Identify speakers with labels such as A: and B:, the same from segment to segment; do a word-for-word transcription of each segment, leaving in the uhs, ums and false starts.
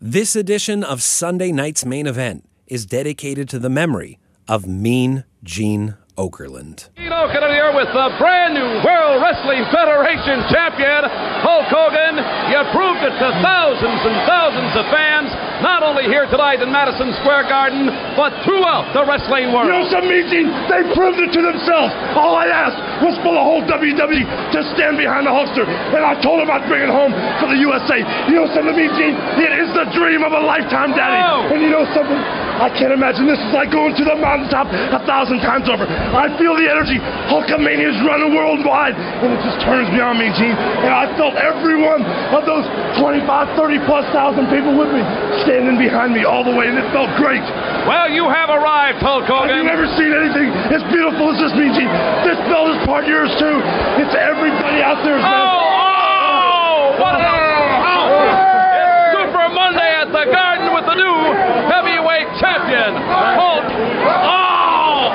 A: This edition of Sunday Night's Main Event is dedicated to the memory of Mean Gene Okerlund.
B: Gene Okerlund here with the brand new World Wrestling Federation champion, Hulk Hogan. You proved it to thousands and thousands of fans, not only here tonight in Madison Square Garden, but throughout the wrestling world.
C: You know something, Gene? They proved it to themselves. All I asked was for the whole W W E to stand behind the Hulkster, and I told them I'd bring it home for the U S A. You know something, Gene? It is the dream of a lifetime, Daddy.
B: Oh.
C: And you know something? I can't imagine this is like going to the mountaintop a thousand times over. I feel the energy. Hulkamania is running worldwide, and it just turns me on, me, Gene. And I felt every one of those twenty-five, thirty plus thousand people with me standing behind me all the way, and it felt great.
B: Well, you have arrived, Hulk Hogan.
C: Have you ever seen anything as beautiful as this, me, Gene? This belt is part yours, too. It's everybody out there, man.
B: Oh, oh, what a... It's Super Monday at the Garden with the new heavyweight champion, Hulk. Oh!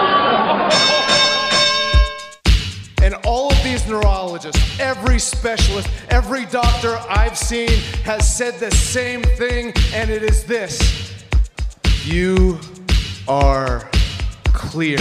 D: And all of these neurologists, every specialist, every doctor I've seen has said the same thing, and it is this. You are cleared.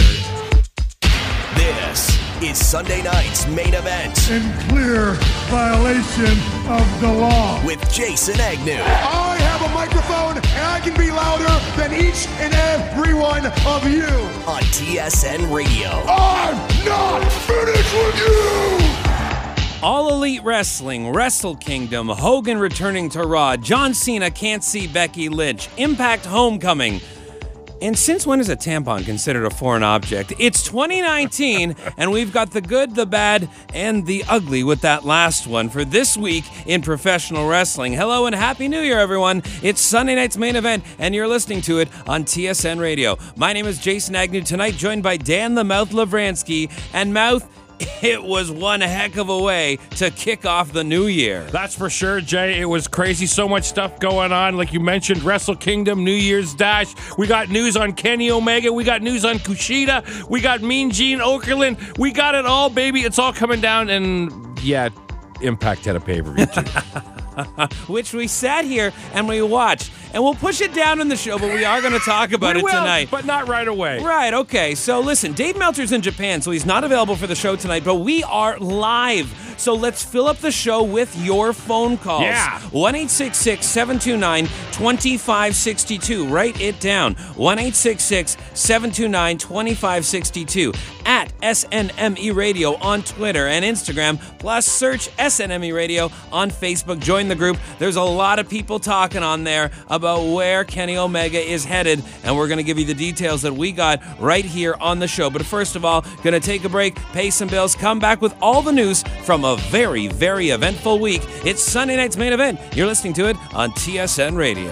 E: This is Sunday Night's Main Event.
F: In clear violation of the law.
E: With Jason Agnew.
D: I have a microphone, and I can be louder than each and every one of you.
E: On T S N Radio.
D: I'm not finished with you!
A: All Elite Wrestling, Wrestle Kingdom, Hogan returning to Raw, John Cena can't see Becky Lynch, Impact Homecoming. And since when is a tampon considered a foreign object? It's twenty nineteen, and we've got the good, the bad, and the ugly with that last one for this week in professional wrestling. Hello and Happy New Year, everyone. It's Sunday Night's Main Event, and you're listening to it on T S N Radio. My name is Jason Agnew, tonight joined by Dan the Mouth Lavransky, and Mouth, it was one heck of a way to kick off the new year.
G: That's for sure, Jay. It was crazy. So much stuff going on. Like you mentioned, Wrestle Kingdom, New Year's Dash. We got news on Kenny Omega. We got news on Kushida. We got Mean Gene Okerlund. We got it all, baby. It's all coming down. And, yeah, Impact had a pay-per-view, too.
A: Which we sat here and we watched. And we'll push it down in the show, but we are going to talk about
G: we
A: it
G: will,
A: tonight.
G: But not right away.
A: Right, okay. So listen, Dave Meltzer's in Japan, so he's not available for the show tonight, but we are live. So let's fill up the show with your phone calls.
G: Yeah.
A: one eight six six, seven two nine, two five six two. Write it down. one eight six six, seven two nine, two five six two. At S N M E Radio on Twitter and Instagram, plus search S N M E Radio on Facebook. Join the group. There's a lot of people talking on there about where Kenny Omega is headed, and we're going to give you the details that we got right here on the show. But first of all, going to take a break, pay some bills, come back with all the news from a very, very eventful week. It's Sunday Night's Main Event. You're listening to it on T S N Radio.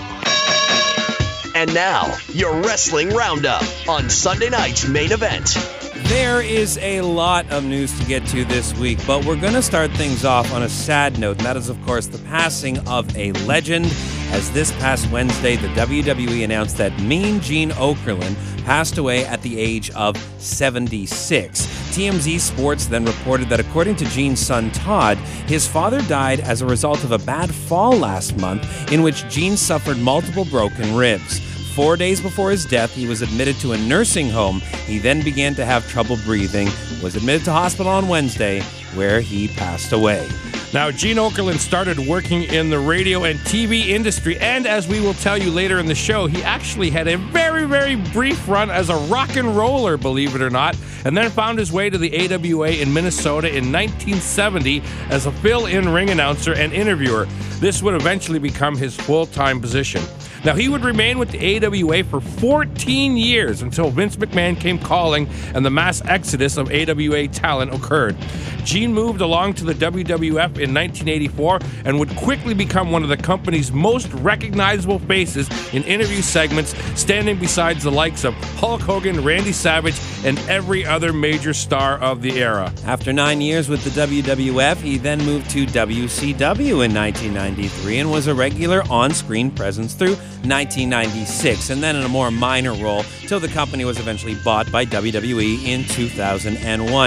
E: And now, your Wrestling Roundup on Sunday Night's Main Event.
A: There is a lot of news to get to this week, but we're going to start things off on a sad note, and that is, of course, the passing of a legend. As this past Wednesday, the W W E announced that Mean Gene Okerlund passed away at the age of seventy-six. T M Z Sports then reported that according to Gene's son Todd, his father died as a result of a bad fall last month in which Gene suffered multiple broken ribs. Four days before his death, he was admitted to a nursing home. He then began to have trouble breathing, was admitted to hospital on Wednesday, where he passed away.
G: Now, Gene Okerlund started working in the radio and T V industry, and as we will tell you later in the show, he actually had a very, very brief run as a rock and roller, believe it or not, and then found his way to the A W A in Minnesota in nineteen seventy as a fill-in ring announcer and interviewer. This would eventually become his full-time position. Now, he would remain with the A W A for fourteen years until Vince McMahon came calling and the mass exodus of A W A talent occurred. Gene moved along to the W W F in nineteen eighty-four and would quickly become one of the company's most recognizable faces in interview segments, standing beside the likes of Hulk Hogan, Randy Savage, and every other major star of the era.
A: After nine years with the W W F, he then moved to W C W in nineteen ninety-three and was a regular on-screen presence through nineteen ninety-six, and then in a more minor role till the company was eventually bought by W W E in two thousand one.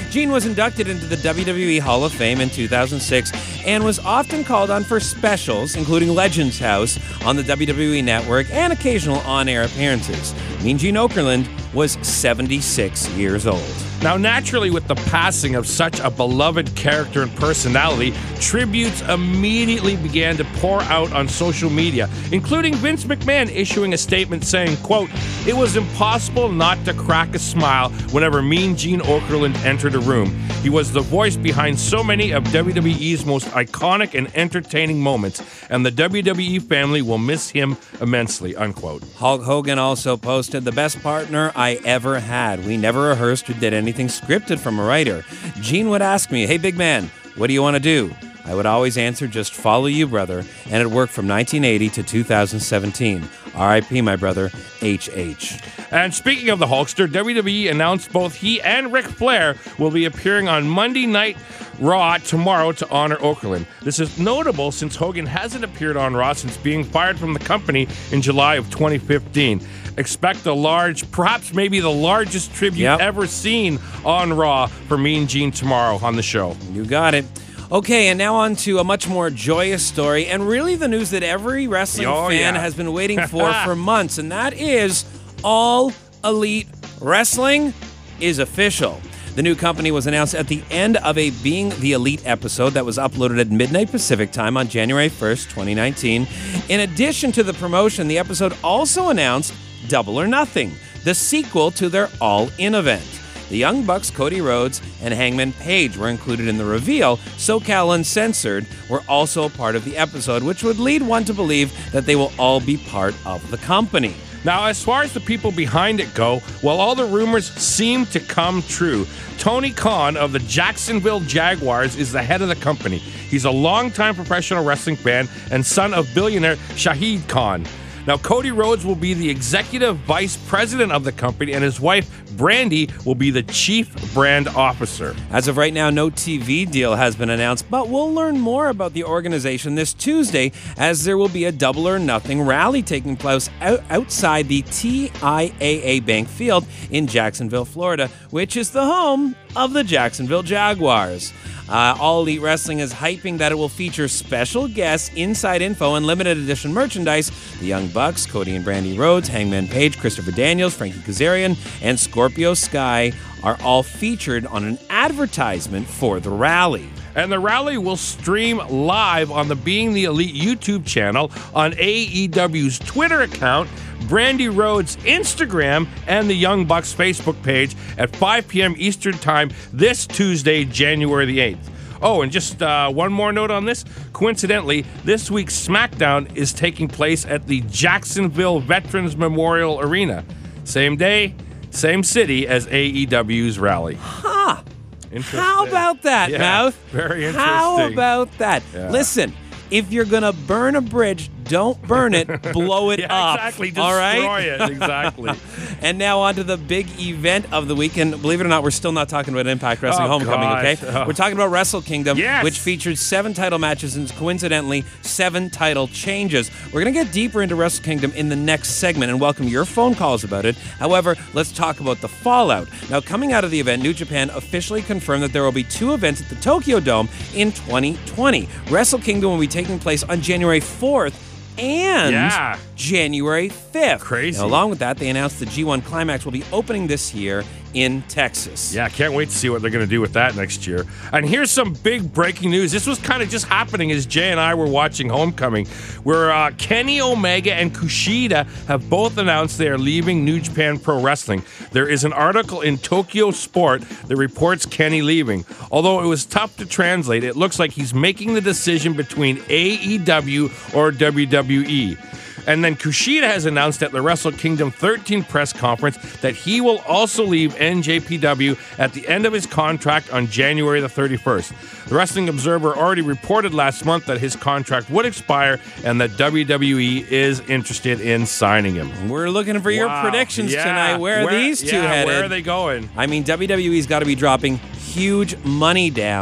A: Gene was inducted into the W W E Hall of Fame in two thousand six and was often called on for specials, including Legends House on the W W E Network and occasional on-air appearances. Mean Gene Okerlund was seventy-six years old.
G: Now, naturally, with the passing of such a beloved character and personality, tributes immediately began to pour out on social media, including Vince McMahon issuing a statement saying, quote, "It was impossible not to crack a smile whenever Mean Gene Okerlund entered a room. He was the voice behind so many of W W E's most iconic and entertaining moments, and the W W E family will miss him immensely," unquote.
A: Hulk Hogan also posted, "The best partner I ever had. We never rehearsed or did anything scripted from a writer. Gene would ask me, 'Hey, big man, what do you want to do?' I would always answer, 'Just follow you, brother.' And it worked from nineteen eighty to two thousand seventeen. R I P, my brother, H H."
G: And speaking of the Hulkster, W W E announced both he and Ric Flair will be appearing on Monday Night Raw tomorrow to honor Okerlund. This is notable since Hogan hasn't appeared on Raw since being fired from the company in July of twenty fifteen. Expect a large, perhaps maybe the largest tribute
A: Yep.
G: ever seen on Raw for Mean Gene tomorrow on the show.
A: You got it. Okay, and now on to a much more joyous story, and really the news that every wrestling
G: Oh,
A: fan
G: yeah.
A: has been waiting for for months, and that is All Elite Wrestling is official. The new company was announced at the end of a Being the Elite episode that was uploaded at midnight Pacific time on January first, twenty nineteen. In addition to the promotion, the episode also announced Double or Nothing, the sequel to their All In event. The Young Bucks, Cody Rhodes, and Hangman Page were included in the reveal. SoCal Uncensored were also a part of the episode, which would lead one to believe that they will all be part of the company.
G: Now, as far as the people behind it go, well, all the rumors seem to come true. Tony Khan of the Jacksonville Jaguars is the head of the company. He's a longtime professional wrestling fan and son of billionaire Shahid Khan. Now, Cody Rhodes will be the executive vice president of the company, and his wife, Brandy, will be the chief brand officer.
A: As of right now, no T V deal has been announced, but we'll learn more about the organization this Tuesday as there will be a Double or Nothing rally taking place out- outside the T I A A Bank Field in Jacksonville, Florida, which is the home of the Jacksonville Jaguars. Uh, All Elite Wrestling is hyping that it will feature special guests, inside info, and limited edition merchandise. The Young Bucks, Cody and Brandy Rhodes, Hangman Page, Christopher Daniels, Frankie Kazarian, and Scorpio Sky are all featured on an advertisement for the rally.
G: And the rally will stream live on the Being the Elite YouTube channel, on A E W's Twitter account, Brandy Rhodes' Instagram, and the Young Bucks Facebook page at five p.m. Eastern Time this Tuesday, January the eighth. Oh, and just uh, one more note on this. Coincidentally, this week's SmackDown is taking place at the Jacksonville Veterans Memorial Arena. Same day, same city as A E W's rally.
A: Huh.
G: Interesting.
A: How about that,
G: Yeah,
A: Mouth?
G: very
A: How
G: interesting.
A: about that?
G: Yeah.
A: Listen, if you're going to burn a bridge, don't burn it, blow it
G: Yeah,
A: up.
G: exactly.
A: All
G: Destroy
A: right?
G: it. Exactly.
A: And now on to the big event of the week. And believe it or not, we're still not talking about Impact Wrestling
G: Oh,
A: Homecoming,
G: gosh.
A: okay?
G: Oh.
A: We're talking about Wrestle Kingdom,
G: Yes.
A: which featured seven title matches and coincidentally, seven title changes. We're going to get deeper into Wrestle Kingdom in the next segment and welcome your phone calls about it. However, let's talk about the fallout. Now, coming out of the event, New Japan officially confirmed that there will be two events at the Tokyo Dome in twenty twenty. Wrestle Kingdom will be taking place on January fourth and
G: Yeah.
A: January fifth.
G: Crazy.
A: Now, along with that, they announced the G one Climax will be opening this year in Texas.
G: Yeah, can't wait to see what they're going to do with that next year. And here's some big breaking news. This was kind of just happening as Jay and I were watching Homecoming, where uh, Kenny Omega and Kushida have both announced they are leaving New Japan Pro Wrestling. There is an article in Tokyo Sport that reports Kenny leaving. Although it was tough to translate, it looks like he's making the decision between A E W or W W E. And then Kushida has announced at the Wrestle Kingdom thirteen press conference that he will also leave N J P W at the end of his contract on January the thirty-first. The Wrestling Observer already reported last month that his contract would expire and that W W E is interested in signing him.
A: We're looking for your
G: Wow.
A: predictions
G: Yeah.
A: tonight. Where are these two
G: yeah,
A: headed?
G: Where are they going?
A: I mean, W W E's got to be dropping huge money down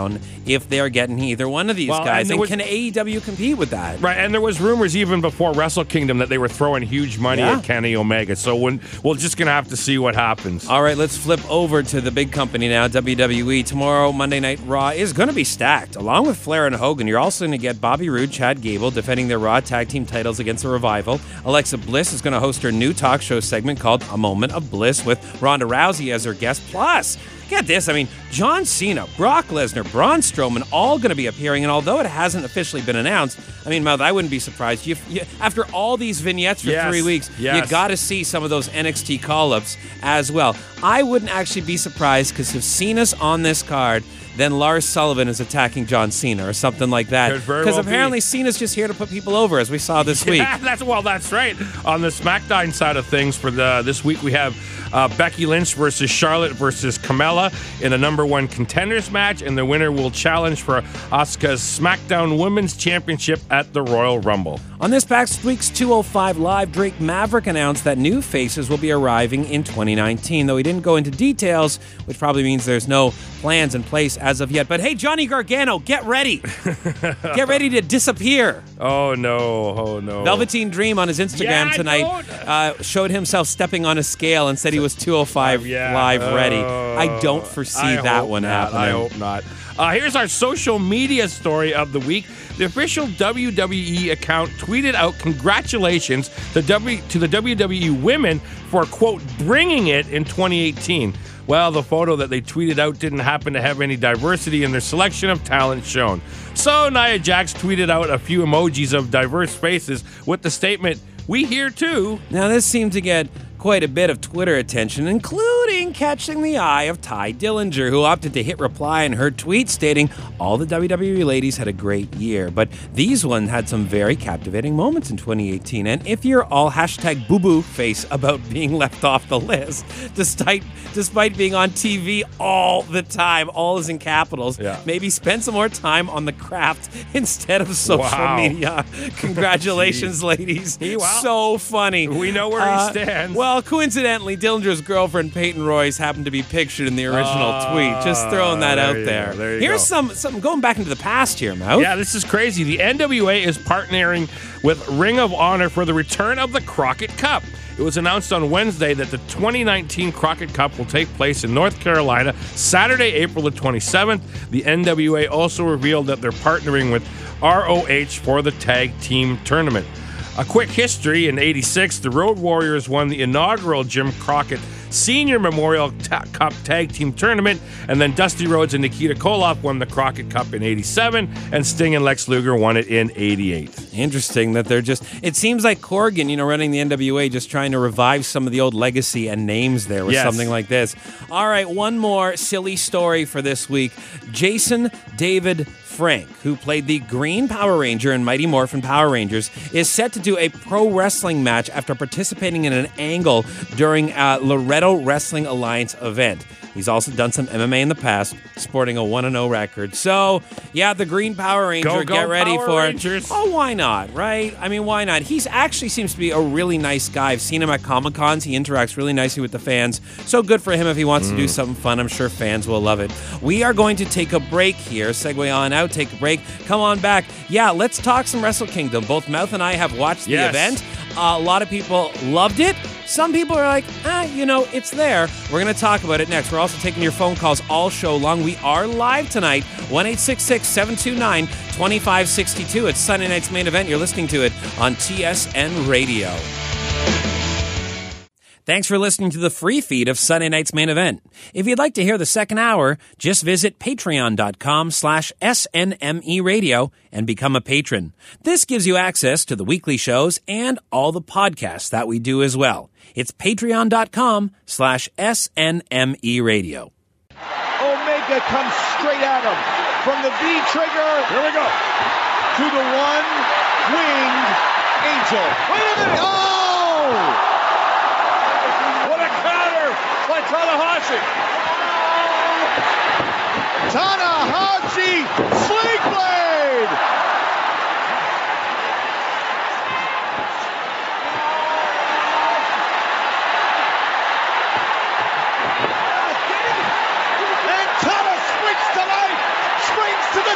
A: if they're getting either one of these
G: Well,
A: guys.
G: and
A: And,
G: was,
A: can A E W compete with that?
G: Right, and there was rumors even before Wrestle Kingdom that they were throwing huge money
A: Yeah.
G: at Kenny Omega. So when, we're just going to have to see what happens.
A: All right, let's flip over to the big company now, W W E. Tomorrow, Monday Night Raw is going to be stacked. Along with Flair and Hogan, you're also going to get Bobby Roode, Chad Gable defending their Raw Tag Team titles against the Revival. Alexa Bliss is going to host her new talk show segment called A Moment of Bliss with Ronda Rousey as her guest. Plus, get this, I mean, John Cena, Brock Lesnar, Braun Strowman, all going to be appearing, and although it hasn't officially been announced, I mean, Mouth, I wouldn't be surprised. You, you, after all these vignettes for
G: Yes,
A: three weeks,
G: yes.
A: you got to see some of those N X T call-ups as well. I wouldn't actually be surprised, because if Cena's on this card, then Lars Sullivan is attacking John Cena or something like that.
G: Could very
A: Because
G: well
A: apparently
G: be.
A: Cena's just here to put people over, as we saw this week.
G: Yeah, that's well, that's right. On the SmackDown side of things, for the this week we have uh, Becky Lynch versus Charlotte versus Carmella in a number one contenders match, and the winner will challenge for Asuka's SmackDown Women's Championship at the Royal Rumble.
A: On this past week's two oh five Live, Drake Maverick announced that new faces will be arriving in twenty nineteen, though he didn't go into details, which probably means there's no plans in place as of yet. But hey, Johnny Gargano, get ready. Get ready to disappear.
G: Oh, no. Oh, no.
A: Velveteen Dream on his Instagram
G: Yeah,
A: tonight
G: don't.
A: uh, showed himself stepping on a scale and said he was two oh five
G: Yeah.
A: Live ready.
G: Oh,
A: I don't foresee
G: I
A: that
G: hope
A: one
G: not.
A: happening.
G: I hope not. Uh, here's our social media story of the week. The official W W E account tweeted out congratulations to, w- to the W W E women for, quote, bringing it in twenty eighteen. Well, the photo that they tweeted out didn't happen to have any diversity in their selection of talent shown. So Nia Jax tweeted out a few emojis of diverse faces with the statement, "We here too."
A: Now, this seemed to get quite a bit of Twitter attention, including catching the eye of Ty Dillinger, who opted to hit reply in her tweet stating all the W W E ladies had a great year, but these ones had some very captivating moments in twenty eighteen. And if you're all hashtag boo-boo face about being left off the list, despite despite being on T V all the time, all is in capitals,
G: Yeah.
A: maybe spend some more time on the craft instead of social
G: Wow.
A: media. Congratulations, ladies.
G: He- wow.
A: So funny.
G: We know where
A: Uh,
G: he stands.
A: Well, coincidentally, Dillinger's girlfriend Peyton Royce happened to be pictured in the original
G: Ah,
A: tweet. Just throwing that
G: there
A: out
G: you
A: there.
G: go, there you
A: Here's
G: go.
A: some something going back into the past here, Mouth.
G: Yeah, this is crazy. The N W A is partnering with Ring of Honor for the return of the Crockett Cup. It was announced on Wednesday that the twenty nineteen Crockett Cup will take place in North Carolina Saturday, April the twenty-seventh. The N W A also revealed that they're partnering with R O H for the tag team tournament. A quick history, in eighty-six, the Road Warriors won the inaugural Jim Crockett Senior Memorial Ta- Cup Tag Team Tournament, and then Dusty Rhodes and Nikita Koloff won the Crockett Cup in eighty-seven, and Sting and Lex Luger won it in eighty-eight.
A: Interesting that they're just, it seems like Corgan, you know, running the N W A, just trying to revive some of the old legacy and names there with
G: Yes.
A: something like this. All right, one more silly story for this week. Jason David Frank, who played the Green Power Ranger in Mighty Morphin Power Rangers, is set to do a pro wrestling match after participating in an angle during a Loretto Wrestling Alliance event. He's also done some M M A in the past, sporting a one and oh record. So, yeah, the Green Power Ranger,
G: Go, go,
A: get ready
G: Power
A: for
G: Rangers.
A: it. Oh, why not, right? I mean, why not? He's actually seems to be a really nice guy. I've seen him at Comic-Cons. He interacts really nicely with the fans. So good for him if he wants to do something fun. I'm sure fans will love it. We are going to take a break here. Segue on out, take a break. Come on back. Yeah, let's talk some Wrestle Kingdom. Both Mouth and I have watched
G: Yes.
A: the event. Uh, a lot of people loved it. Some people are like, ah, you know, it's there. We're going to talk about it next. We're also taking your phone calls all show long. We are live tonight. one eight six six, seven two nine, two five six two. It's Sunday night's main event. You're listening to it on T S N Radio. Thanks for listening to the free feed of Sunday night's main event. If you'd like to hear the second hour, just visit patreon.com slash SNME radio and become a patron. This gives you access to the weekly shows and all the podcasts that we do as well. It's patreon.com slash SNME radio.
H: Omega comes straight at him from the V-trigger. Here we go. To the one-winged angel. Wait a minute. Oh! What a counter by Tanahashi. Tanahashi Sling Blade. And Tana swings to life. Springs to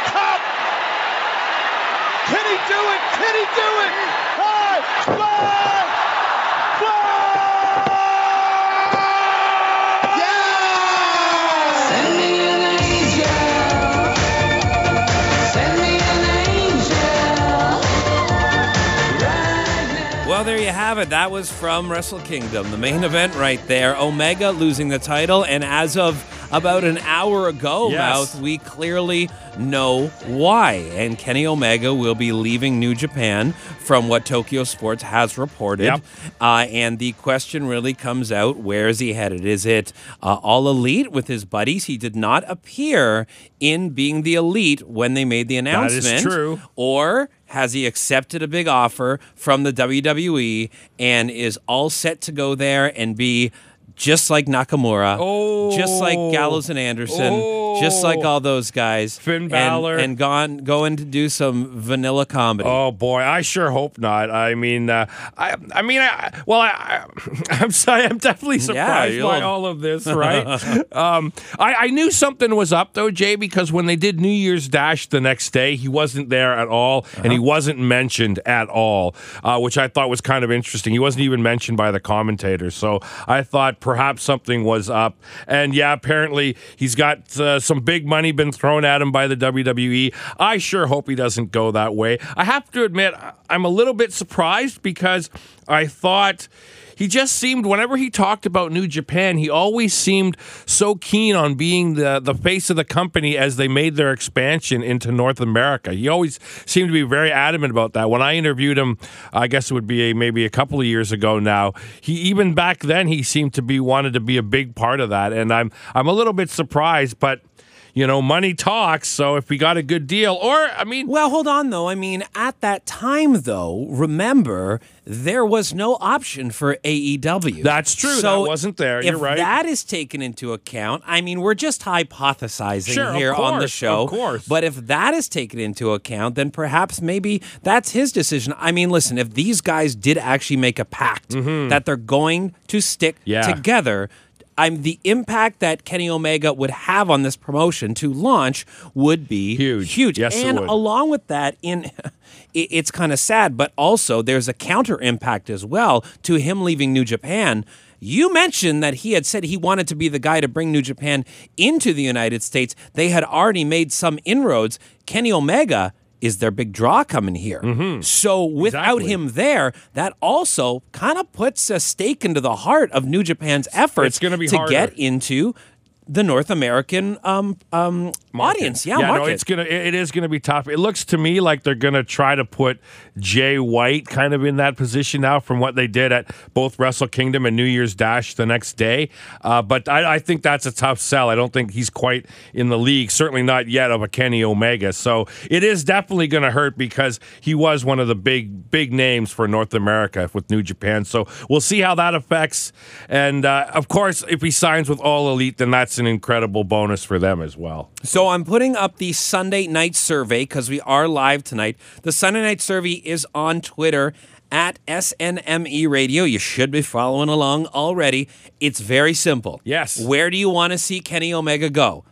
A: Well, there you have it. That was from Wrestle Kingdom, the main event right there. Omega losing the title, and as of about an hour ago,
G: Yes.
A: Mouth, we clearly know why. And Kenny Omega will be leaving New Japan from what Tokyo Sports has reported.
G: Yep.
A: Uh, and the question really comes out, where is he headed? Is it uh, All Elite with his buddies? He did not appear in Being the Elite when they made the
G: That
A: announcement.
G: is true.
A: Or has he accepted a big offer from the W W E and is all set to go there and be just like Nakamura,
G: Oh.
A: just like Gallows and Anderson,
G: Oh.
A: just like all those guys,
G: Finn
A: and-
G: Balor.
A: and, gone going to do some vanilla comedy.
G: Oh boy, I sure hope not. I mean, uh, I, I mean, I, well, I, I, I'm sorry, I'm definitely surprised
A: you'll-
G: by all of this, right? um, I, I knew something was up though, Jay, because when they did New Year's Dash the next day, he wasn't there at all, and he wasn't mentioned at all, uh, which I thought was kind of interesting. He wasn't even mentioned by the commentators, so I thought perhaps something was up. And yeah, apparently he's got uh, some big money been thrown at him by the W W E. I sure hope he doesn't go that way. I have to admit, I'm a little bit surprised because I thought he just seemed, whenever he talked about New Japan, he always seemed so keen on being the, the face of the company as they made their expansion into North America. He always seemed to be very adamant about that. When I interviewed him, I guess it would be a, maybe a couple of years ago now, he even back then he seemed to be wanted to be a big part of that. And I'm I'm a little bit surprised, but you know, money talks, so if we got a good deal, or, I mean...
A: Well, hold on, though. I mean, at that time, though, remember, there was no option for A E W.
G: That's true.
A: So
G: that wasn't there. You're
A: if
G: right.
A: that is taken into account, I mean, we're just hypothesizing
G: Sure, of
A: here on the
G: course,
A: show.
G: of course.
A: But if that is taken into account, then perhaps maybe that's his decision. I mean, listen, if these guys did actually make a pact that they're going to stick
G: Mm-hmm. Yeah.
A: together... I'm the impact that Kenny Omega would have on this promotion to launch would be
G: Huge.
A: huge.
G: Yes, it
A: and
G: would.
A: along with that, in it, it's kind of sad, but also there's a counter impact as well to him leaving New Japan. You mentioned that he had said he wanted to be the guy to bring New Japan into the United States. They had already made some inroads. Kenny Omega is their big draw coming here. So without
G: Exactly.
A: him there, that also kind of puts a stake into the heart of New Japan's efforts
G: It's gonna be
A: to
G: harder.
A: get into the North American um, um, audience. Yeah,
G: yeah,
A: market.
G: no, it's gonna. It it is gonna be tough. It looks to me like they're gonna try to put Jay White kind of in that position now, from what they did at both Wrestle Kingdom and New Year's Dash the next day. Uh, but I, I think that's a tough sell. I don't think he's quite in the league. Certainly not yet of a Kenny Omega. So it is definitely gonna hurt because he was one of the big big names for North America with New Japan. So we'll see how that affects. And uh, of course, if he signs with All Elite, then that's an incredible bonus for them as well.
A: So I'm putting up the Sunday night survey because we are live tonight. The Sunday night survey is on Twitter at S N M E Radio. You should be following along already. It's very simple.
G: Yes.
A: Where do you want to see Kenny Omega go?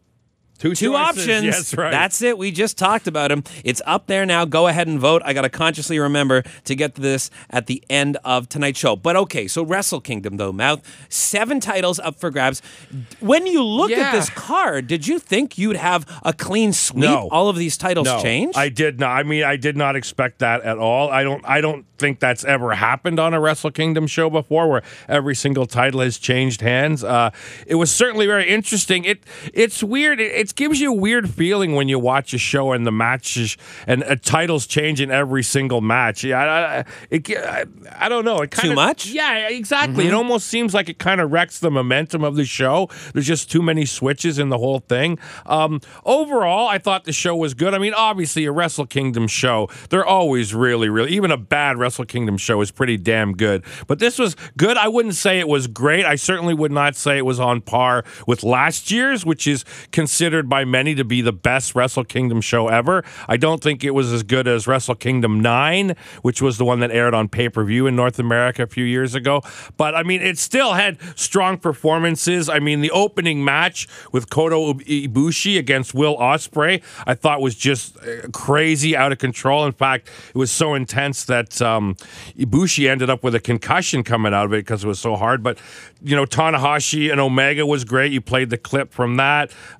G: Two,
A: Two
G: choices.
A: options.
G: Yes, right.
A: That's it. We just talked about him. It's up there now. Go ahead and vote. I got to consciously remember to get to this at the end of tonight's show. But okay, so Wrestle Kingdom, though, Mouth. Seven titles up for grabs. When you looked
G: Yeah.
A: at this card, did you think you'd have a clean sweep?
G: No.
A: All of these titles
G: no,
A: change?
G: I did not. I mean, I did not expect that at all. I don't. I don't think that's ever happened on a Wrestle Kingdom show before, where every single title has changed hands. Uh, it was certainly very interesting. It it's weird. It, it gives you a weird feeling when you watch a show and the matches and uh, titles change in every single match. Yeah, I, I, it, I, I don't know. It kind
A: Too
G: of,
A: much?
G: Yeah, exactly. It almost seems like it kind of wrecks the momentum of the show. There's just too many switches in the whole thing. Um, overall, I thought the show was good. I mean, obviously, a Wrestle Kingdom show, they're always really, really, even a bad Wrestle Kingdom show is pretty damn good. But this was good. I wouldn't say it was great. I certainly would not say it was on par with last year's, which is considered by many to be the best Wrestle Kingdom show ever. I don't think it was as good as Wrestle Kingdom nine, which was the one that aired on pay-per-view in North America a few years ago. But, I mean, it still had strong performances. I mean, the opening match with Kota Ibushi against Will Ospreay, I thought was just crazy, out of control. In fact, it was so intense that um, Ibushi ended up with a concussion coming out of it because it was so hard. But, you know, Tanahashi and Omega was great. You played the clip from that. Um,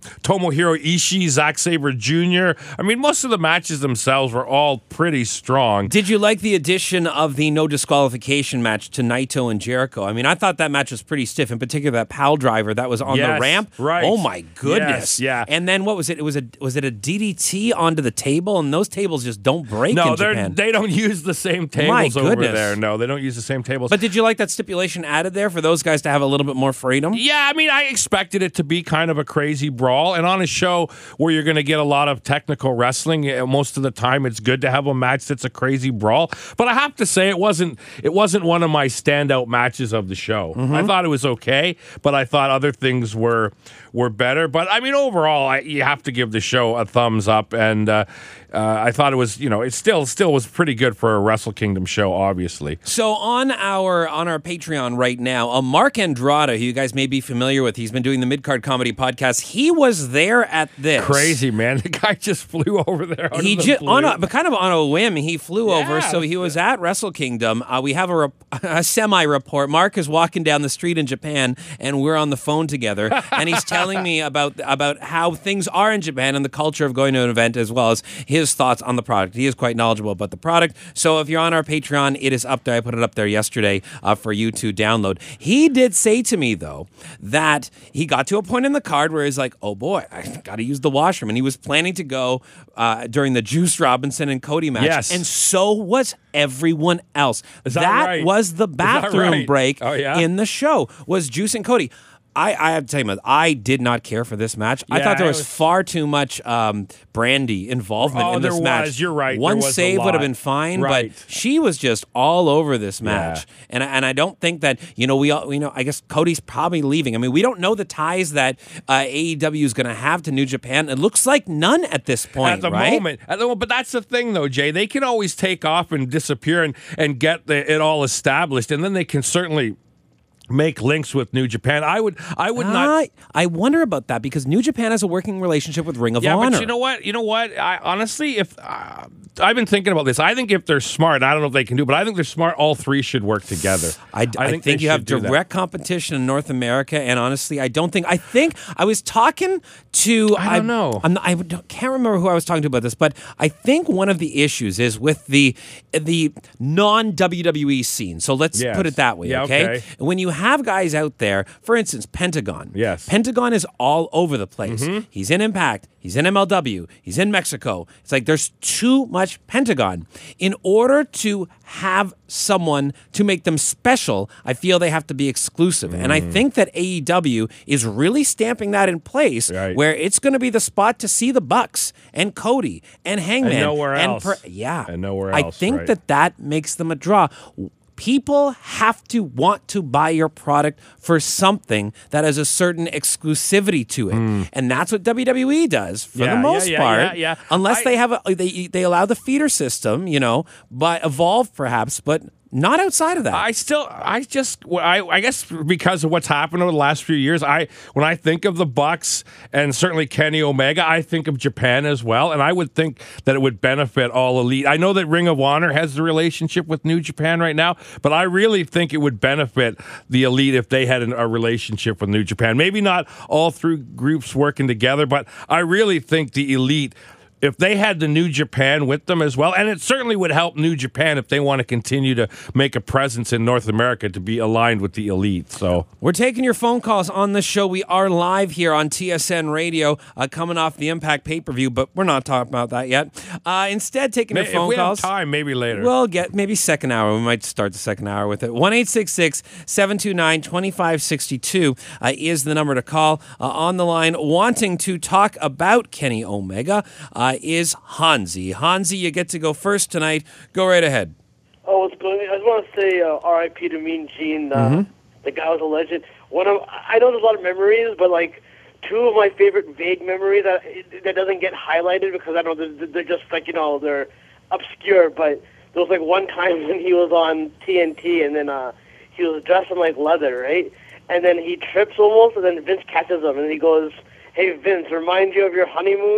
G: Tomohiro Ishii, Zack Sabre Junior I mean, most of the matches themselves were all pretty strong.
A: Did you like the addition of the no disqualification match to Naito and Jericho? I mean, I thought that match was pretty stiff, in particular that pile driver that was on
G: Yes,
A: the ramp.
G: right.
A: Oh my goodness.
G: Yes, yeah.
A: And then what was it? It was a was it a D D T onto the table? And those tables just don't break
G: No,
A: in
G: they're,
A: Japan.
G: they don't use the same
A: My
G: tables over
A: goodness.
G: there. No, they don't use the same tables.
A: But did you like that stipulation added there for those guys to have a little bit more freedom?
G: Yeah, I mean, I expected it to be kind of a crazy brawl. And on a show where you're going to get a lot of technical wrestling, eh, most of the time it's good to have a match that's a crazy brawl. But I have to say, it wasn't it wasn't one of my standout matches of the show.
A: Mm-hmm.
G: I thought it was okay, but I thought other things were were better. But I mean, overall, I, you have to give the show a thumbs up. And uh, uh, I thought it was, you know, it still still was pretty good for a Wrestle Kingdom show, obviously.
A: So on our on our Patreon right now, uh, Mark Andrade, who you guys may be familiar with, he's been doing the Mid-Card Comedy Podcast. He was there at this.
G: Crazy, man. The guy just flew over there. Out
A: He
G: of the
A: just
G: blue.
A: on a, but kind of on a whim, he flew
G: Yeah,
A: over. So he was at Wrestle Kingdom. Uh, we have a, rep- a semi report. Mark is walking down the street in Japan, and we're on the phone together, and he's telling me about about how things are in Japan and the culture of going to an event, as well as his thoughts on the product. He is quite knowledgeable about the product. So if you're on our Patreon, it is up there. I put it up there yesterday uh, for you to download. He did say to me though that he got to a point in the card where he's like, "Oh boy, I got to use the washroom," and he was planning to go uh, during the Juice Robinson and Cody match.
G: Yes.
A: And so was everyone else.
G: Is that right?
A: was the
G: that
A: bathroom
G: right?
A: break
G: Oh, yeah?
A: in the show, was Juice and Cody. I, I have to tell you, man, I did not care for this match. I
G: Yeah,
A: thought there
G: it
A: was,
G: was-
A: far too much um, Brandy involvement
G: Oh,
A: in this
G: there
A: match.
G: was. You're right.
A: One
G: There was a
A: save would have
G: lot.
A: been fine,
G: Right.
A: but she was just all over this match. And I- and I don't think that, you know, we all, you know, I guess Cody's probably leaving. I mean, we don't know the ties that uh, A E W is going to have to New Japan. It looks like none at this point,
G: At the
A: right?
G: moment. At the, but that's the thing, though, Jay. They can always take off and disappear and, and get the, it all established, and then they can certainly make links with New Japan. I would I would not...
A: I, I wonder about that because New Japan has a working relationship with Ring of
G: Yeah,
A: Honor.
G: but you know what? You know what? I honestly, if uh, I've been thinking about this, I think if they're smart, I don't know if they can do, but I think they're smart. All three should work together.
A: I, I think,
G: they
A: you have
G: should do that.
A: direct competition in North America, and honestly, I don't think. I think I was talking to.
G: I don't know.
A: I'm not, I can't remember who I was talking to about this, but I think one of the issues is with the the non W W E scene. So let's
G: Yes.
A: put it that way,
G: Yeah,
A: okay?
G: okay.
A: When you have guys out there, for instance, Pentagon.
G: Yes.
A: Pentagon is all over the place.
G: Mm-hmm.
A: He's in Impact. He's in M L W. He's in Mexico. It's like there's too much Pentagon. In order to have someone to make them special, I feel they have to be exclusive. And I think that A E W is really stamping that in place
G: Right.
A: where it's going to be the spot to see the Bucks and Cody and Hangman.
G: And nowhere else.
A: Per- yeah.
G: And nowhere
A: I
G: else,
A: think
G: right.
A: that that makes them a draw. People have to want to buy your product for something that has a certain exclusivity to it, and that's what W W E does for
G: Hmm. Yeah,
A: the
G: yeah,
A: most
G: yeah,
A: part.
G: yeah, yeah.
A: Unless
G: I-
A: they have a they they allow the feeder system, you know, but evolve perhaps, but not outside of that.
G: I still, I just, I, I guess because of what's happened over the last few years, I when I think of the Bucks and certainly Kenny Omega, I think of Japan as well, and I would think that it would benefit All Elite. I know that Ring of Honor has the relationship with New Japan right now, but I really think it would benefit the Elite if they had an, a relationship with New Japan. Maybe not all three groups working together, but I really think the Elite, if they had the New Japan with them as well, and it certainly would help New Japan if they want to continue to make a presence in North America to be aligned with the Elite. So
A: We're taking your phone calls on the show. We are live here on T S N Radio, uh, coming off the Impact pay-per-view, but we're not talking about that yet. Uh, instead, taking your
G: if
A: phone
G: we
A: calls.
G: have time, maybe later.
A: We'll get maybe second hour. We might start the second hour with it. one eight six six, seven two nine, two five six two uh, is the number to call. Uh, on the line, wanting to talk about Kenny Omega uh, is Hansi. Hansi, you get to go first tonight. Go right ahead.
I: Oh, what's going on? I just want to say uh, R I P to Mean Gene. Uh,
A: Mm-hmm.
I: The guy was a legend. One of I know there's a lot of memories, but like two of my favorite vague memories that that doesn't get highlighted because I don't know they're, they're just like you know they're obscure. But there was like one time when he was on T N T and then uh, he was dressed in like leather, right? And then he trips almost, and then Vince catches him and he goes, "Hey Vince, remind you of your honeymoon."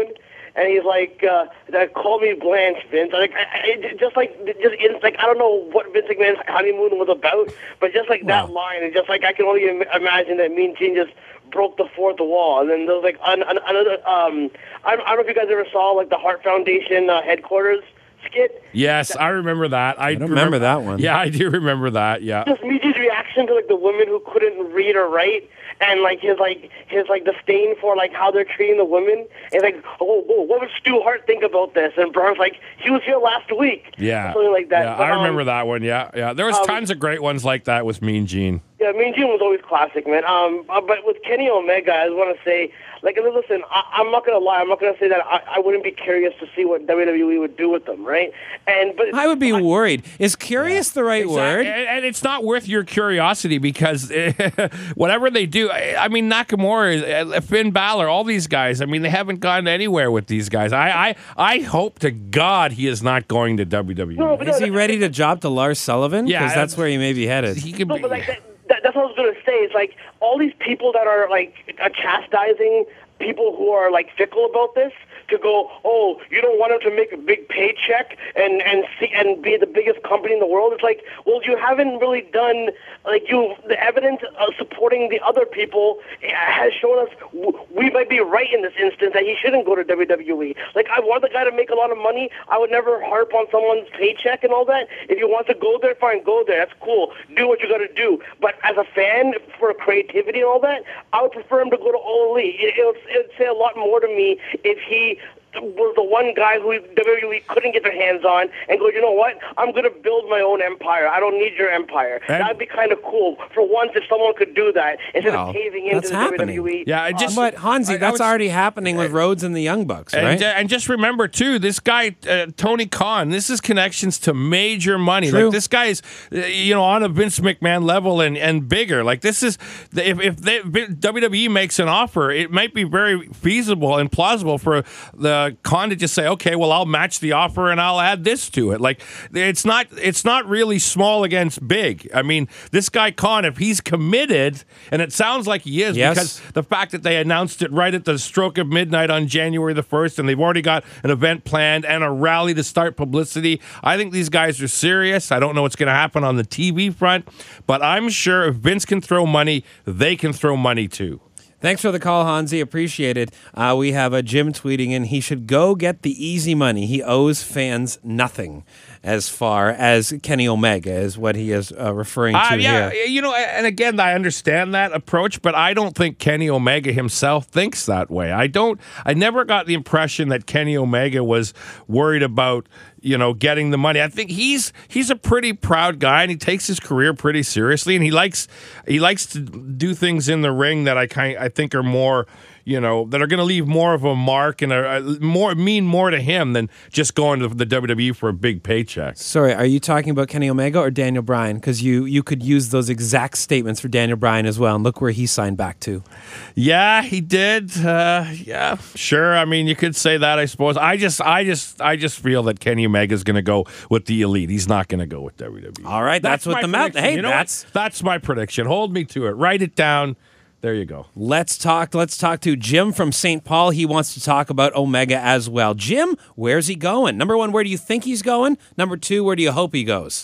I: and he's like, uh, "Call me Blanche, Vince." Like, I, I, just like, just it's like I don't know what Vince McMahon's honeymoon was about, but just like wow. that line, it's just like I can only im- imagine that Mean Gene just broke the fourth wall, and then there was like an, an, another. Um, I, don't, I don't know if you guys ever saw like the Hart Foundation uh, headquarters skit.
G: Yes, I remember that. I,
A: I don't remember, remember that one.
G: Yeah, I do remember that. Yeah.
I: Just Mean Gene's reaction to like the women who couldn't read or write, and like his like his like disdain for like how they're treating the women. And like, oh, whoa, what would Stu Hart think about this? And Braun's like, he was here last week.
G: Yeah,
I: something like that.
G: Yeah,
I: but,
G: I remember
I: um,
G: that one. Yeah, yeah. There was um, tons of great ones like that with Mean Gene.
I: Yeah, Mean Gene was always classic, man. Um, uh, but with Kenny Omega, I just want to say, like, listen, I, I'm not gonna lie. I'm not gonna say that I, I wouldn't be curious to see what W W E would do with them, right? And but
A: I would be I, worried. Is curious yeah. the right
G: exactly.
A: word?
G: And, and it's not worth your curiosity because whatever they do, I, I mean, Nakamura, Finn Balor, all these guys. I mean, they haven't gone anywhere with these guys. I, I, I hope to God he is not going to W W E.
I: No,
A: is he ready to job to Lars Sullivan?
G: Yeah,
A: because that's where he may be headed.
G: He could
I: no,
G: be.
I: But like that, that, that's what I was gonna say. Is like all these people that are like uh, chastising people who are like fickle about this to go, oh, you don't want him to make a big paycheck and and see and be the biggest company in the world. It's like, well, you haven't really done like you. The evidence of supporting the other people has shown us w- we might be right in this instance that he shouldn't go to W W E. Like, I want the guy to make a lot of money. I would never harp on someone's paycheck and all that. If you want to go there, fine, go there. That's cool. Do what you got to do. But as a fan, for creativity and all that, I would prefer him to go to All Elite. It, it, would, it would say a lot more to me if he was the one guy who W W E couldn't get their hands on and go, you know what, I'm going to build my own empire. I don't need your empire. And that'd be kind of cool for once if someone could do that instead
A: well,
I: of caving into the
A: happening.
I: W W E.
G: Yeah, I just,
A: but Hansi,
G: I,
A: that's
G: I was,
A: already happening with Rhodes and the Young Bucks, right?
G: And, and just remember, too, this guy, uh, Tony Khan, this is connections to major money.
A: True.
G: Like, this guy's, uh, you know, on a Vince McMahon level and, and bigger. Like, this is, if, if they, W W E makes an offer, it might be very feasible and plausible for the Khan to just say, okay, well, I'll match the offer and I'll add this to it. Like, it's not it's not really small against big. I mean, this guy Khan, if he's committed, and it sounds like he is,
A: yes.
G: because the fact that they announced it right at the stroke of midnight on January the first, and they've already got an event planned and a rally to start publicity. I think these guys are serious. I don't know what's going to happen on the T V front, but I'm sure if Vince can throw money, they can throw money too.
A: Thanks for the call, Hansi. Appreciate it. Uh, we have a Jim tweeting in. He should go get the easy money. He owes fans nothing as far as Kenny Omega is what he is uh, referring to
G: uh, yeah,
A: here.
G: You know, and again, I understand that approach, but I don't think Kenny Omega himself thinks that way. I don't. I never got the impression that Kenny Omega was worried about, you know, getting the money. I think he's he's a pretty proud guy, and he takes his career pretty seriously, and he likes he likes to do things in the ring that I kind I think are more, you know, that are going to leave more of a mark and are, more mean more to him than just going to the W W E for a big paycheck.
A: Sorry, are you talking about Kenny Omega or Daniel Bryan? Because you you could use those exact statements for Daniel Bryan as well, and look where he signed back to.
G: Yeah, he did. Uh, yeah, sure. I mean, you could say that, I suppose. I just, I just, I just feel that Kenny Omega is going to go with the Elite. He's not going to go with W W E.
A: All right, that's, that's what the mouth. Hey,
G: you know
A: that's
G: what? That's my prediction. Hold me to it. Write it down. There you go.
A: Let's talk. Let's talk to Jim from Saint Paul. He wants to talk about Omega as well. Jim, where's he going? Number one, where do you think he's going? Number two, where do you hope he goes?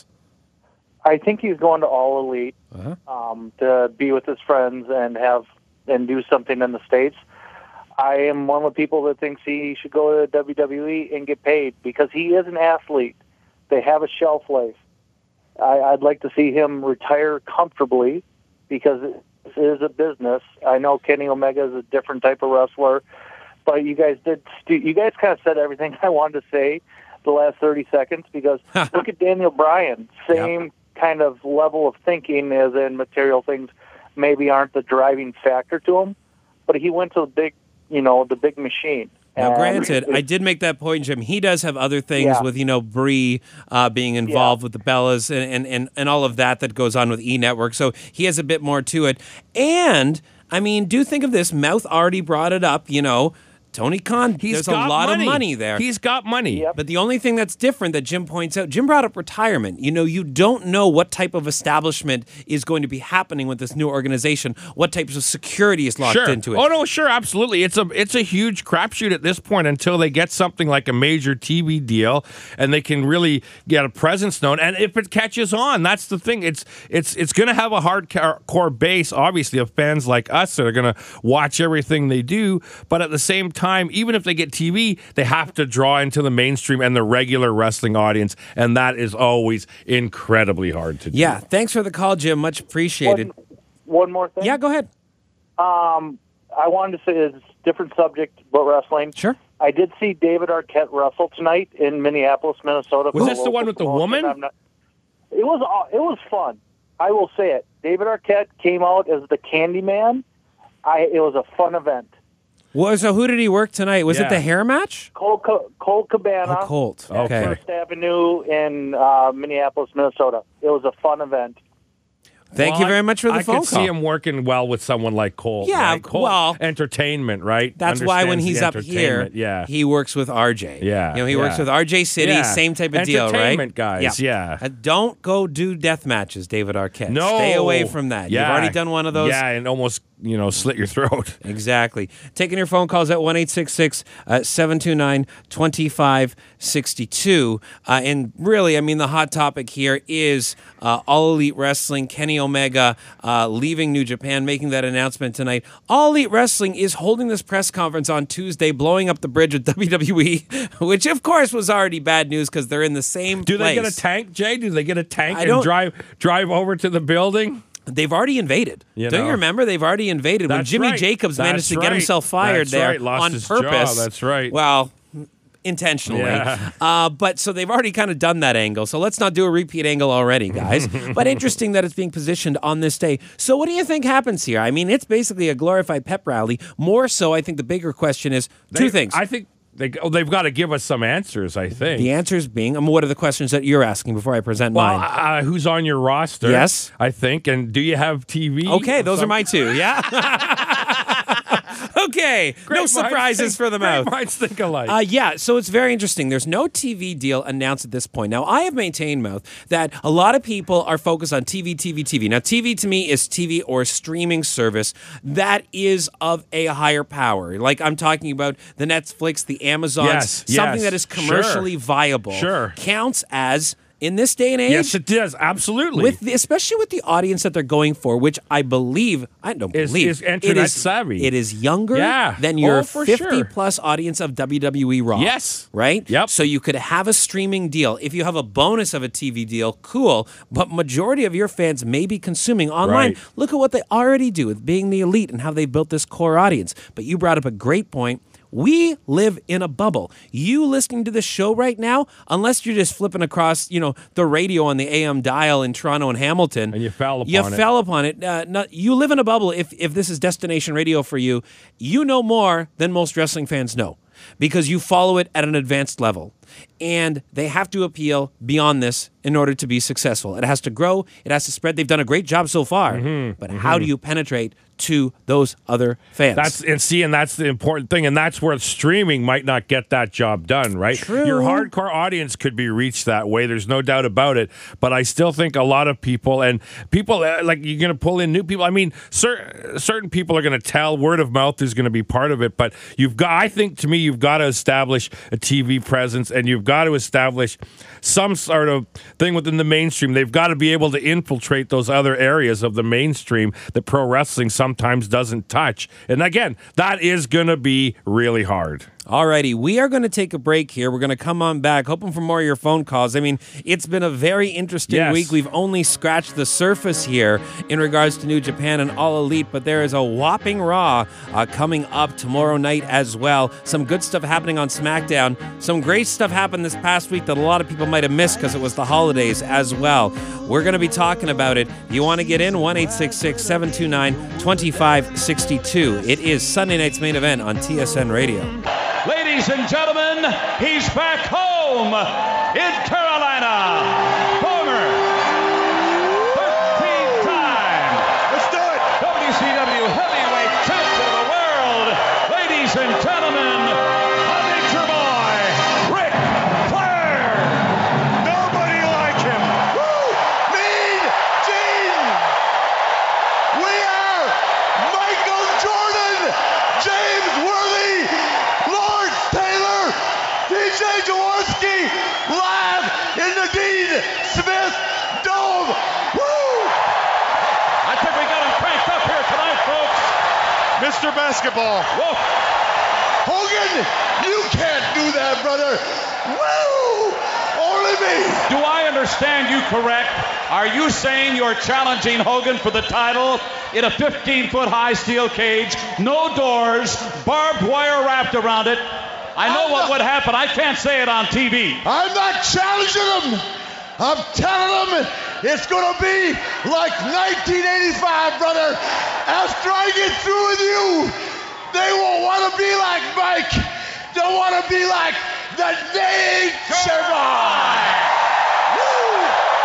J: I think he's going to All Elite
A: uh-huh.
J: um, to be with his friends and have and do something in the States. I am one of the people that thinks he should go to W W E and get paid because he is an athlete. They have a shelf life. I, I'd like to see him retire comfortably because this is a business. I know Kenny Omega is a different type of wrestler, but you guys did. You guys kind of said everything I wanted to say the last thirty seconds because look at Daniel Bryan, same yep. kind of level of thinking as in material things maybe aren't the driving factor to him, but he went to the big, you know, the big machine.
A: Now,
J: and
A: granted, I did make that point, Jim. He does have other things
J: yeah.
A: with, you know, Brie uh, being involved
J: yeah.
A: with the Bellas and, and, and, and all of that that goes on with E! Network. So he has a bit more to it. And, I mean, do think of this. Mouth already brought it up, you know. Tony Khan,
G: He's
A: there's
G: got
A: a lot
G: money.
A: of money there.
G: He's got money.
J: Yep.
A: But the only thing that's different that Jim points out, Jim brought up retirement. You know, you don't know what type of establishment is going to be happening with this new organization, what types of security is locked
G: Sure.
A: into it.
G: Oh no, sure, absolutely. It's a it's a huge crapshoot at this point until they get something like a major T V deal and they can really get a presence known. And if it catches on, that's the thing. It's it's it's going to have a hardcore base, obviously, of fans like us that are going to watch everything they do. But at the same time, even if they get T V, they have to draw into the mainstream and the regular wrestling audience, and that is always incredibly hard to do.
A: Yeah, thanks for the call, Jim. Much appreciated.
J: One, one more thing.
A: Yeah, go ahead.
J: Um, I wanted to say it's a different subject, but wrestling.
A: Sure.
J: I did see David Arquette wrestle tonight in Minneapolis, Minnesota.
G: Was
J: for
G: this
J: a
G: the one
J: local
G: with the
J: promotion.
G: woman?
J: I'm not- It was aw- it was fun. I will say it. David Arquette came out as the Candyman. I it was a fun event.
A: Well, so who did he work tonight? Was
G: Yeah.
A: it the hair match?
J: Cole, Co- Cole Cabana.
A: Oh, Colt.
G: Okay.
A: Okay.
J: First Avenue in uh, Minneapolis, Minnesota. It was a fun event.
A: Thank
G: Well,
A: you very much for the
G: I
A: phone
G: could
A: call.
G: see him working well with someone like Cole.
A: Yeah,
G: right? Cole,
A: well-
G: entertainment, right?
A: That's why when
G: Understands
A: he's
G: the
A: up here,
G: entertainment, yeah.
A: he works with R J.
G: Yeah,
A: You know, he
G: yeah.
A: works with R J City,
G: Yeah.
A: same type of deal, right?
G: Entertainment guys, yeah.
A: Uh, don't go do death matches, David Arquette.
G: No.
A: Stay away from that.
G: Yeah.
A: You've already done one of those.
G: Yeah, and almost, you know, slit your throat.
A: Exactly. Taking your phone calls at one eight six six, seven two nine, two five six two. Uh, and really, I mean, the hot topic here is uh, All Elite Wrestling, Kenny Omega uh, leaving New Japan, making that announcement tonight. All Elite Wrestling is holding this press conference on Tuesday, blowing up the bridge with W W E, which, of course, was already bad news because they're in the same
G: Do
A: place.
G: they get a tank, Jay? Do they get a tank
A: I
G: and
A: don't-
G: drive drive over to the building?
A: They've already invaded.
G: You
A: Don't
G: know.
A: you remember? They've already invaded. When
G: That's
A: Jimmy
G: right.
A: Jacobs
G: That's
A: managed to
G: right.
A: get himself fired
G: That's
A: there
G: right. Lost
A: on
G: his
A: purpose.
G: job. That's right.
A: Well, intentionally.
G: Yeah.
A: Uh, but so they've already kind of done that angle. So let's not do a repeat angle already, guys. But interesting that it's being positioned on this day. So what do you think happens here? I mean, it's basically a glorified pep rally. More so, I think the bigger question is two
G: They-
A: things.
G: I think they, oh, they've got to give us some answers, I think.
A: the answers being, um, what are the questions that you're asking before I present
G: Well,
A: mine?
G: uh, who's on your roster?
A: Yes.
G: I think. And do you have T V?
A: Okay,
G: of
A: those are
G: some-
A: my two. Yeah. Okay,
G: Great
A: no
G: minds
A: surprises
G: think-
A: for the
G: great
A: mouth.
G: minds think alike.
A: Uh, yeah, so it's very interesting. There's no T V deal announced at this point. Now, I have maintained, Mouth, that a lot of people are focused on T V, T V, T V. Now, T V to me is T V or streaming service that is of a higher power. Like I'm talking about the Netflix, the Amazons,
G: Yes,
A: something
G: yes,
A: that is commercially
G: sure.
A: viable.
G: Sure.
A: Counts as, in this day and age,
G: yes, it does. Absolutely.
A: with the, especially with the audience that they're going for, which I believe, I don't
G: Is-
A: believe,
G: is internet savvy.
A: It is younger
G: Yeah.
A: than your
G: Oh, for
A: fifty
G: sure.
A: plus audience of W W E Raw.
G: Yes.
A: Right?
G: Yep.
A: So you could have a streaming deal. If you have a bonus of a T V deal, cool. But majority of your fans may be consuming online.
G: Right.
A: Look at what they already do with being the elite and how they built this core audience. But you brought up a great point. We live in a bubble. You listening to this show right now, unless you're just flipping across, you know, the radio on the A M dial in Toronto and Hamilton,
G: And you fell
A: you
G: upon it.
A: fell upon it. Uh, not, you live in a bubble. If if this is destination radio for you, you know more than most wrestling fans know because you follow it at an advanced level, and they have to appeal beyond this in order to be successful. It has to grow. It has to spread. They've done a great job so far,
G: Mm-hmm.
A: but how do you penetrate to those other fans?
G: That's and see, and that's the important thing, and that's where streaming might not get that job done, right?
A: True.
G: Your hardcore audience could be reached that way. There's no doubt about it. But I still think a lot of people and people uh, like you're going to pull in new people. I mean, cer- certain people are going to tell. Word of mouth is going to be part of it. But you've got, I think, to me, you've got to establish a T V presence, and you've got to establish some sort of thing within the mainstream. They've got to be able to infiltrate those other areas of the mainstream that pro wrestling sometimes doesn't touch. And again, that is going to be really hard.
A: Alrighty, we are going to take a break here. We're going to come on back, hoping for more of your phone calls. I mean, it's been a very interesting
G: Yes.
A: week. We've only scratched the surface here in regards to New Japan and All Elite, but there is a whopping Raw uh, coming up tomorrow night as well. Some good stuff happening on SmackDown. Some great stuff happened this past week that a lot of people might have missed because it was the holidays as well. We're going to be talking about it. You want to get in? one eight six six, seven two nine, two five six two. It is Sunday night's main event on T S N Radio.
B: Ladies and gentlemen, he's back home in Carolina. Former thirteen-time
H: Let's do it.
B: W C W heavyweight champion of the world. Ladies and gentlemen,
H: basketball. Whoa. Hogan, you can't do that, brother. Woo! Only me.
B: Do I understand you correct? Are you saying you're challenging Hogan for the title in a fifteen-foot high steel cage, no doors, barbed wire wrapped around it? I know I'm what not, would happen. I can't say it on T V.
H: I'm not challenging them. I'm telling them it's going to be like nineteen eighty-five, brother. After I get through with you, they won't want to be like Mike. They'll want to be like the Nature Boy.
B: Woo!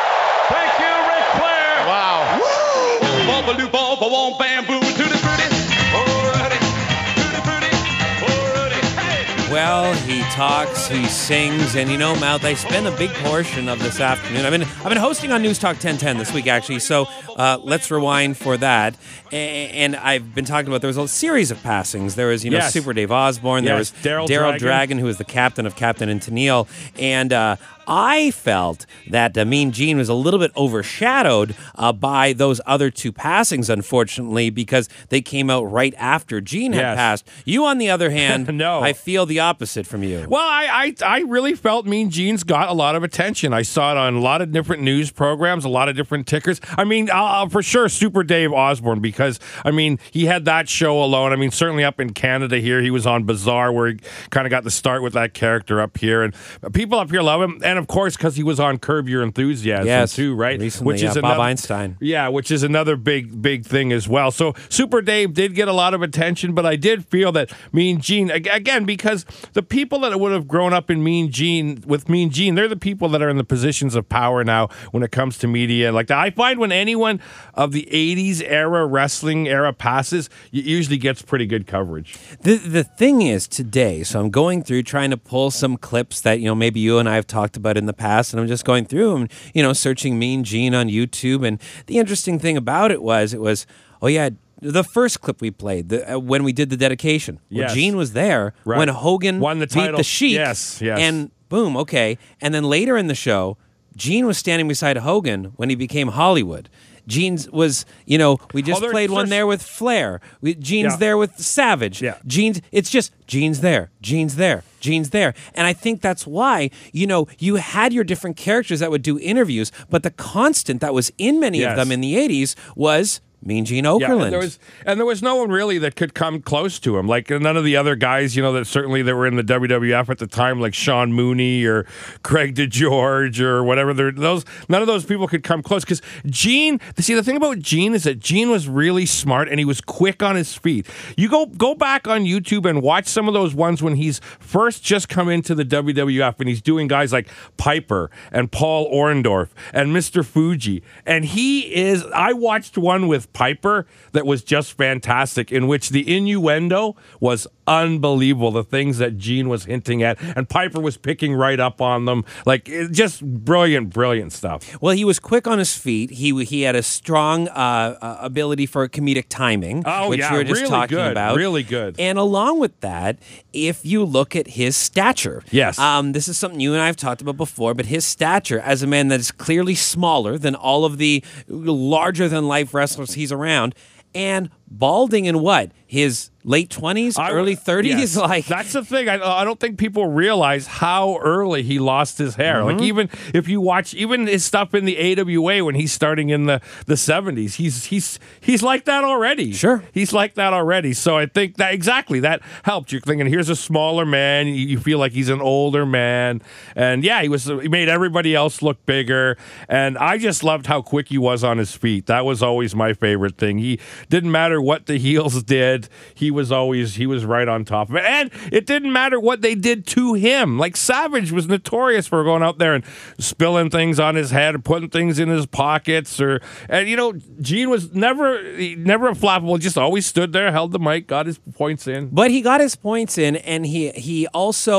B: Thank you, Ric Flair.
H: Wow. Woo!
B: Bumbaloo, bumba, womp, bamboo, tutti frutti. Alrighty. Tutti frutti. Alrighty. Hey.
A: Well, he talks, he sings, and you know, Mouth, I spent a big portion of this afternoon. I've been I've been hosting on News Talk ten ten this week, actually. So uh, let's rewind for that. And I've been talking about there was a series of passings. There was, you know,
G: Yes.
A: Super Dave Osborne. There
G: Yes,
A: was
G: Daryl
A: Daryl
G: Dragon.
A: Dragon, who was the captain of Captain and Tennille. And uh, I felt that uh, Mean Gene was a little bit overshadowed uh, by those other two passings, unfortunately, because they came out right after Gene had
G: Yes.
A: passed. You, on the other hand,
G: No.
A: I feel the opposite from you.
G: Well, I, I I really felt Mean Gene's got a lot of attention. I saw it on a lot of different news programs, a lot of different tickers. I mean, uh, for sure, Super Dave Osborne, because, I mean, he had that show alone. I mean, certainly up in Canada here, he was on Bizarre, where he kind of got the start with that character up here. And people up here love him. And, of course, because he was on Curb Your Enthusiasm,
A: Yes,
G: too, right?
A: recently, yeah, Bob Einstein.
G: Yeah, which is another big, big thing as well. So Super Dave did get a lot of attention, but I did feel that Mean Gene, ag- again, because the people that would have grown up in Mean Gene, with Mean Gene, they're the people that are in the positions of power now when it comes to media like that. I find when anyone of the eighties era, wrestling era passes, it usually gets pretty good coverage.
A: The the thing is today, so I'm going through trying to pull some clips that, you know, maybe you and I have talked about in the past, and I'm just going through and, you know, searching Mean Gene on YouTube. And the interesting thing about it was, it was, oh yeah, the first clip we played, the, uh, when we did the dedication, where
G: Yes.
A: Gene was there,
G: Right.
A: when Hogan
G: Won the
A: beat
G: title.
A: the Sheik,
G: Yes, yes.
A: and boom, okay. And then later in the show, Gene was standing beside Hogan when he became Hollywood. Gene was, you know, we just
G: Oh, there-
A: played one
G: there's-
A: there with Flair. We, Gene's
G: Yeah.
A: there with Savage.
G: Yeah.
A: Gene's, it's just Gene's there, Gene's there, Gene's there. And I think that's why, you know, you had your different characters that would do interviews, but the constant that was in many
G: Yes.
A: of them in the eighties was Mean Gene
G: Yeah,
A: Okerlund.
G: and there was and there was no one really that could come close to him. Like none of the other guys, you know, that certainly that were in the W W F at the time, like Sean Mooney or Craig DeGeorge or whatever. They're, those none of those people could come close because Gene. See, the thing about Gene is that Gene was really smart and he was quick on his feet. You go go back on YouTube and watch some of those ones when he's first just come into the W W F and he's doing guys like Piper and Paul Orndorff and Mister Fuji, and he is. I watched one with Piper that was just fantastic, in which the innuendo was unbelievable. The things that Gene was hinting at, and Piper was picking right up on them. Like, it, just brilliant, brilliant stuff.
A: Well, he was quick on his feet. He he had a strong uh, uh, ability for comedic timing,
G: Oh,
A: which
G: yeah,
A: you were just
G: really
A: talking
G: good,
A: about.
G: really good.
A: And along with that, if you look at his stature,
G: Yes.
A: um, this is something you and I have talked about before, but his stature as a man that is clearly smaller than all of the larger-than-life wrestlers he's around, and balding in what? His late twenties,
G: I-
A: early thirties?
G: yes.
A: Like,
G: That's the thing. I, I don't think people realize how early he lost his hair.
A: Mm-hmm.
G: Like, even if you watch even his stuff in the A W A when he's starting in the, the seventies, he's he's he's like that already.
A: Sure.
G: He's like that already. So I think that exactly that helped. You're thinking, here's a smaller man. You, you feel like he's an older man. And yeah, he was he made everybody else look bigger. And I just loved how quick he was on his feet. That was always my favorite thing. He didn't matter what the heels did. He was always he was right on top of it. And it didn't matter what they did to him. Like Savage was notorious for going out there and spilling things on his head, or putting things in his pockets, or and you know, Gene was never he, never a flappable, just always stood there, held the mic, got his points in.
A: but he got his points in, and he he also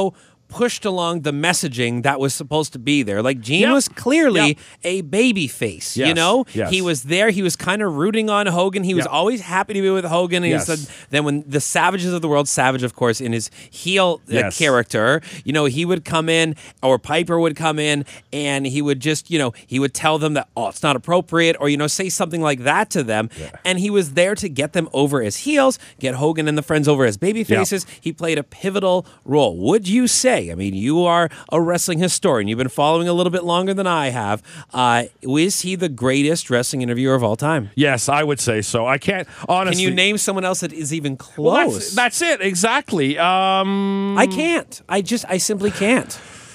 A: pushed along the messaging that was supposed to be there. Like Gene
G: Yep.
A: was clearly
G: Yep.
A: a baby face, you
G: Yes.
A: know?
G: Yes.
A: He was there. He was kind of rooting on Hogan. He was
G: Yep.
A: always happy to be with Hogan. And
G: Yes.
A: he said, then when the Savages of the World, Savage, of course, in his heel uh,
G: Yes.
A: character, you know, he would come in, or Piper would come in, and he would just, you know, he would tell them that, oh, it's not appropriate, or, you know, say something like that to them.
G: Yeah.
A: And he was there to get them over as heels, get Hogan and the friends over as baby
G: Yeah.
A: faces. He played a pivotal role. Would you say, I mean, you are a wrestling historian, you've been following a little bit longer than I have, uh, is he the greatest wrestling interviewer of all time?
G: Yes, I would say so. I can't, honestly.
A: Can you name someone else that is even close?
G: Well, that's, that's it, exactly. Um,
A: I can't. I just, I simply can't.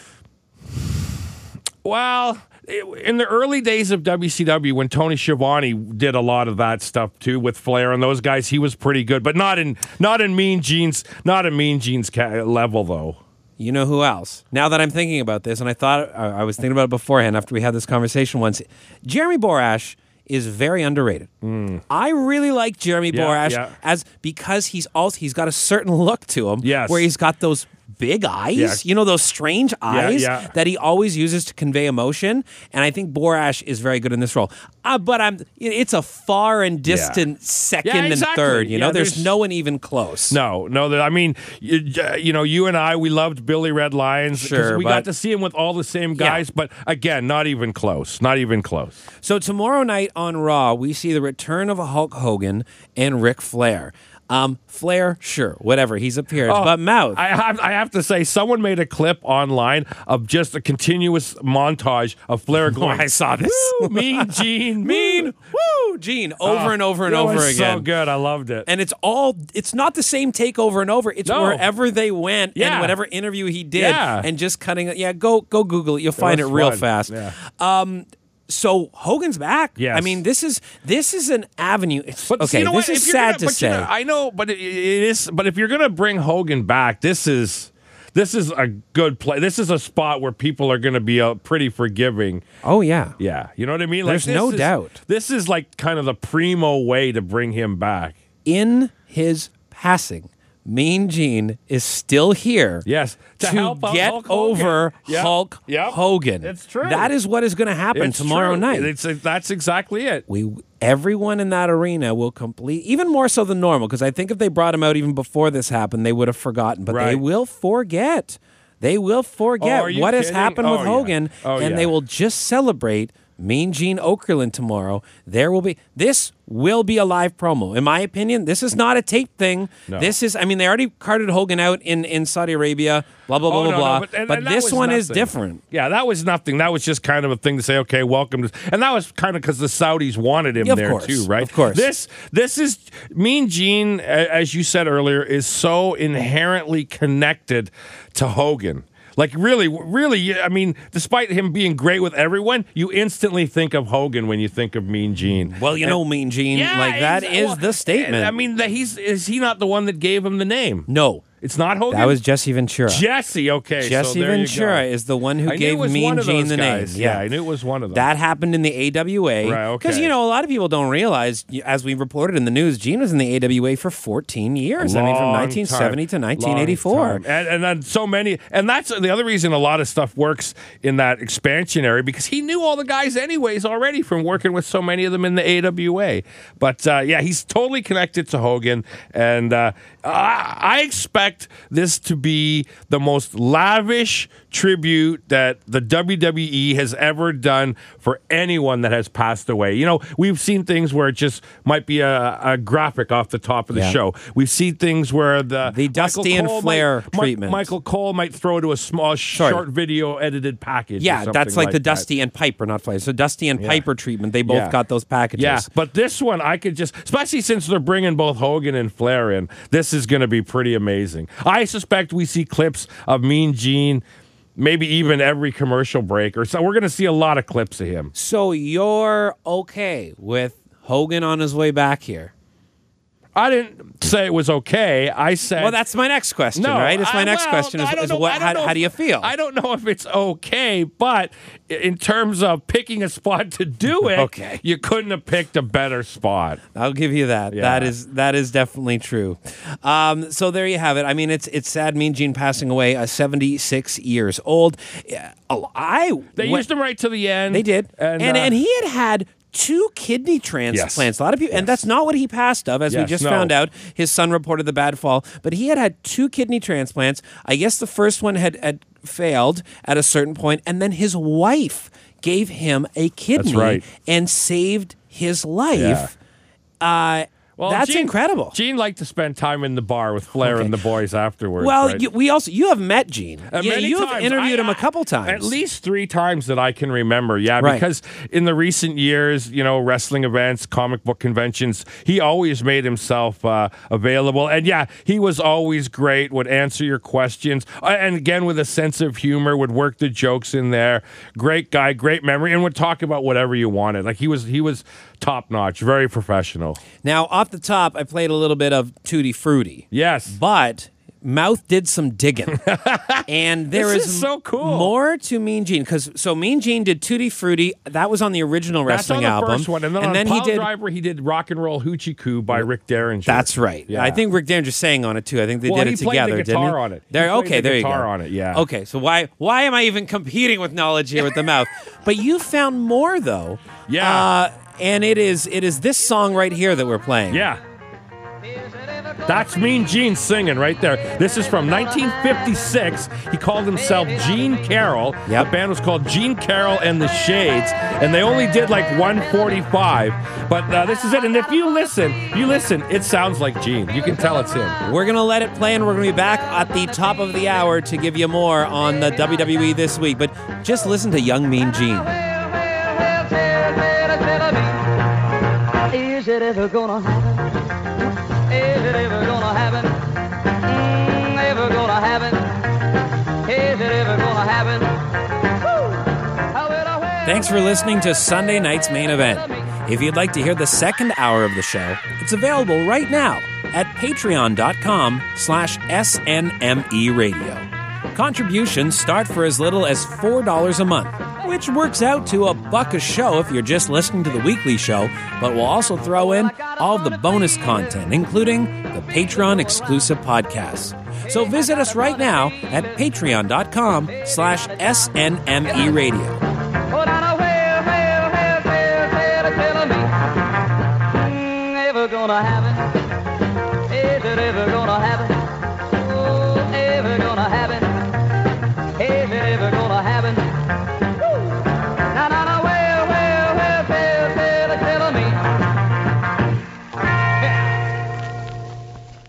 G: Well, in the early days of W C W, when Tony Schiavone did a lot of that stuff too with Flair and those guys, he was pretty good, but not in not in Mean Gene's not in Mean Gene's ca- level though.
A: You know who else? Now that I'm thinking about this, and I thought I was thinking about it beforehand after we had this conversation once, Jeremy Borash is very underrated.
G: Mm.
A: I really like Jeremy
G: Yeah,
A: Borash
G: yeah.
A: as because he's also he's got a certain look to him,
G: Yes.
A: where he's got those big eyes,
G: Yeah.
A: you know, those strange eyes
G: yeah.
A: that he always uses to convey emotion. And I think Borash is very good in this role. Uh, but I'm, it's a far and distant second
G: Yeah,
A: and
G: exactly.
A: third. You know,
G: Yeah,
A: there's,
G: there's-
A: no one even close.
G: No, no. that- I mean, you, you know, you and I, we loved Billy Red Lions. 'cause
A: Sure,
G: we
A: but-
G: got to see him with all the same guys, but again, not even close. Not even close.
A: So tomorrow night on Raw, we see the return of Hulk Hogan and Ric Flair. Um, Flair, sure, whatever, he's appeared,
G: Oh,
A: but Mouth.
G: I have, I have to say, someone made a clip online of just a continuous montage of Flair going,
A: I saw this.
G: "Woo, Mean Gene,
A: Mean, woo, Gene, over
G: Oh,
A: and over and
G: it
A: over
G: was
A: again.
G: so good. I loved it.
A: And it's all, it's not the same take over and over. It's
G: No.
A: wherever they went
G: Yeah.
A: and whatever interview he did
G: Yeah.
A: and just cutting it. Yeah, go go Google it. You'll find it
G: was
A: real
G: fun.
A: fast.
G: Yeah.
A: Um, so Hogan's back.
G: Yes.
A: I mean, this is this is an avenue. It's,
G: But
A: okay,
G: you know
A: this
G: what?
A: is
G: If you're
A: sad
G: gonna-
A: to
G: but you know,
A: say.
G: I know, but it, it is. But if you're going to bring Hogan back, this is this is a good play. This is a spot where people are going to be uh, pretty forgiving.
A: Oh yeah.
G: Yeah, you know what I mean.
A: There's
G: this
A: no
G: is-
A: doubt.
G: This is like kind of the primo way to bring him back.
A: In his passing, Mean Gene is still here.
G: Yes,
A: To,
G: to help out
A: get
G: Hulk Hogan.
A: over
G: Yep,
A: Hulk
G: yep.
A: Hogan.
G: It's true.
A: That is what is going to happen
G: It's
A: tomorrow
G: true.
A: night.
G: It's that's exactly it.
A: we everyone in that arena will complete even more so than normal because I think if they brought him out even before this happened, they would have forgotten. But they
G: Right.
A: will forget. They will forget
G: Oh, are you
A: what has
G: kidding?
A: happened with
G: Oh, yeah.
A: Hogan,
G: Oh,
A: and
G: yeah.
A: they will just celebrate Mean Gene Okerlund tomorrow. There will be this will be a live promo. In my opinion, this is not a tape thing.
G: No.
A: This is I mean they already carted Hogan out in, in Saudi Arabia, blah blah blah
G: Oh,
A: blah
G: no,
A: blah.
G: no, but, and-
A: but
G: and that
A: this
G: was
A: one is
G: nothing.
A: different.
G: Yeah, that was nothing. That was just kind of a thing to say, okay, welcome to, and that was kind of because the Saudis wanted him
A: Yeah, of
G: there
A: course,
G: too, right?
A: of course.
G: This this is Mean Gene, a- as you said earlier, is so inherently connected to Hogan. Like really, really, I mean, despite him being great with everyone, you instantly think of Hogan when you think of Mean Gene.
A: Well, you
G: And-
A: know, Mean Gene,
G: Yeah,
A: like that
G: exa-
A: is
G: well,
A: the statement.
G: I mean, that he's is he not the one that gave him the name?
A: no,
G: It's not Hogan.
A: that was Jesse Ventura.
G: Jesse. Okay, so
A: Jesse
G: there you
A: Ventura
G: go.
A: is the one who
G: I knew
A: gave
G: it was
A: Mean
G: one of
A: Gene
G: those
A: the
G: guys.
A: name.
G: Yeah, I knew it was one of them.
A: That happened in the A W A.
G: Right,
A: Because,
G: okay.
A: you know, a lot of people don't realize, as we reported in the news, Gene was in the A W A for fourteen years. I mean, from
G: Long
A: nineteen seventy
G: time.
A: to nineteen eighty-four.
G: Long time. And, and then so many, and that's the other reason a lot of stuff works in that expansion area because he knew all the guys anyways already from working with so many of them in the A W A. But uh, yeah, he's totally connected to Hogan, and uh, I, I expect this to be the most lavish tribute that the W W E has ever done for anyone that has passed away. You know, we've seen things where it just might be a, a graphic off the top of the
A: Yeah.
G: show. We've seen things where the
A: The Dusty
G: Michael
A: and
G: Cole
A: Flair
G: might,
A: treatment.
G: Mi- Michael Cole might throw to a small,
A: Sorry.
G: short video edited package. or
A: Yeah,
G: something
A: that's like, the
G: that.
A: Dusty and Piper, not Flair. So Dusty and
G: Yeah.
A: Piper treatment, they both
G: Yeah.
A: got those packages.
G: Yeah, but this one I could just, especially since they're bringing both Hogan and Flair in, this is going to be pretty amazing. I suspect we see clips of Mean Gene, maybe even every commercial break, or so. We're going to see a lot of clips of him.
A: So you're okay with Hogan on his way back here?
G: I didn't say it was okay. I said...
A: Well, that's my next question,
G: no,
A: right? It's my
G: I,
A: next
G: well,
A: question is,
G: I don't
A: is
G: know,
A: what,
G: I don't
A: how,
G: know
A: how do you
G: if-
A: feel?
G: I don't know if it's okay, but in terms of picking a spot to do it,
A: Okay.
G: you couldn't have picked a better spot.
A: I'll give you that.
G: Yeah.
A: That is that is definitely true. Um, so there you have it. I mean, it's it's sad. Mean Gene passing away, uh, seventy-six years old. Yeah, oh, I
G: They
A: went-
G: used him right to the end.
A: They did,
G: And,
A: and
G: uh,
A: and he had had two kidney transplants. A lot of people, and that's not what he passed of, as we
G: Yes,
A: just
G: no.
A: found out. His son reported the bad fall, but he had had two kidney transplants. I guess the first one had, had failed at a certain point, and then his wife gave him a kidney
G: right.
A: and saved his life. Uh,
G: Well,
A: that's
G: Gene-
A: incredible.
G: Gene liked to spend time in the bar with Flair
A: Okay.
G: and the boys afterwards.
A: Well,
G: right?
A: you, we also you have met Gene.
G: Uh,
A: You,
G: many
A: you have
G: times.
A: interviewed
G: I-
A: him a couple times.
G: At least three times that I can remember, yeah.
A: Right.
G: Because in the recent years, you know, wrestling events, comic book conventions, he always made himself uh, available. And yeah, he was always great, would answer your questions. Uh, and again, with a sense of humor, would work the jokes in there. Great guy, great memory, and would talk about whatever you wanted. Like he was, he was top notch, very professional.
A: Now, off the top, I played a little bit of Tutti Frutti.
G: Yes.
A: But Mouth did some digging. And there
G: This
A: is
G: is so cool.
A: more to Mean Gene. Because so Mean Gene did Tutti Frutti. That was on the original
G: That's on
A: wrestling
G: the
A: album.
G: first one. And then on
A: he
G: Pile
A: did.
G: Driver, he did Rock and Roll Hoochie Coo by Rick Derringer.
A: That's right.
G: Yeah.
A: I think Rick Derringer sang on it too. I think they
G: Well,
A: did
G: he
A: it
G: played the
A: together, didn't
G: guitar
A: he?
G: on it. He
A: There,
G: played
A: okay,
G: the
A: there
G: guitar
A: you go.
G: on it, yeah.
A: Okay, so why why am I even competing with knowledge here with the Mouth? But you found more though.
G: Yeah.
A: Uh, and it is it is this song right here that we're playing.
G: Yeah. That's Mean Gene singing right there. This is from nineteen fifty-six. He called himself Gene Carroll.
A: Yep.
G: The band was called Gene Carroll and the Shades, and they only did like one forty-five. But uh, this is it. And if you listen, you listen, it sounds like Gene. You can tell it's him.
A: We're going to let it play, and we're going to be back at the top of the hour to give you more on the W W E this week. But just listen to Young Mean Gene.
K: Is it ever gonna happen? Is it ever gonna happen? Mm, ever gonna happen? Is it ever gonna happen?
A: Thanks for listening to Sunday Night's Main Event. If you'd like to hear the second hour of the show, it's available right now at patreon.com slash SNME radio. Contributions start for as little as four dollars a month, which works out to a buck a show if you're just listening to the weekly show, but we'll also throw in all of the bonus content, including the Patreon exclusive podcasts. So visit us right now at patreon.com slash SNME radio.
K: Oh, now, now, well, well, well, well, well, tell me, mm, ever gonna happen?